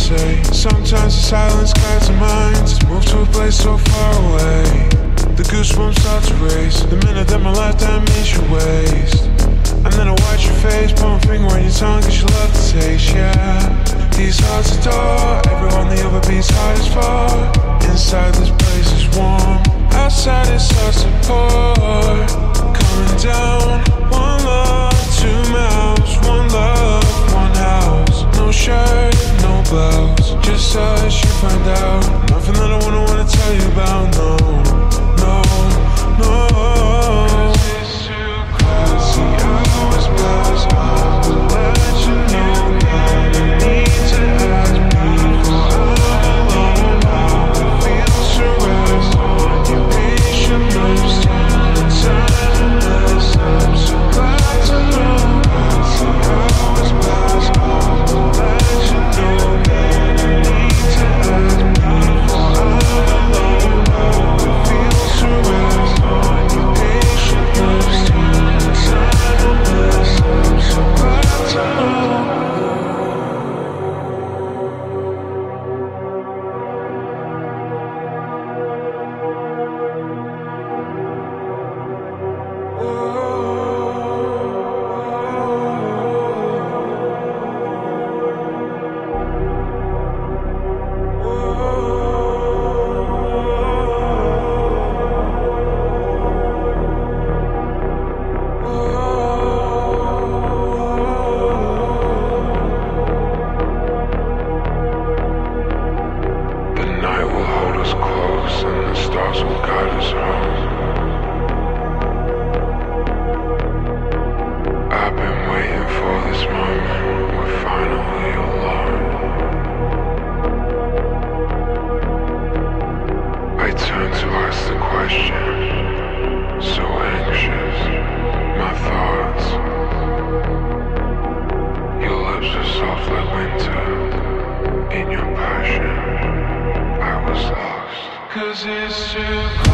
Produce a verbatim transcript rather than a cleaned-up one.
say. Sometimes the silence guides our minds to move to a place so far away. The goosebumps start to race the minute that my lifetime meets your waist. And then I watch your face, put my finger on your tongue, cause you love to taste, yeah. These hearts adore everyone, the other beats hard as far. Inside this place is warm, outside it starts to pour. Coming down, one love, two mouths, one love, one house. No shirt, no blouse, just us, you find out. Nothing that I wanna wanna tell you about, no, no, no. It's too close, the hours pass, I will let you know that I need to ask before I'm alone. I feel surrounded on your patient lips, the time mess up, so glad to know. As the hours pass, I will let you know that I need to ask before I'm alone. I feel surrounded on your patient lips, the time mess up, so glad to know. The night will hold us close and the stars will guide us home. I've been waiting for this moment, we're finally alone. I turn to ask the question, so anxious, my thoughts. Your lips are soft like winter, in your passion I was lost. Cause it's too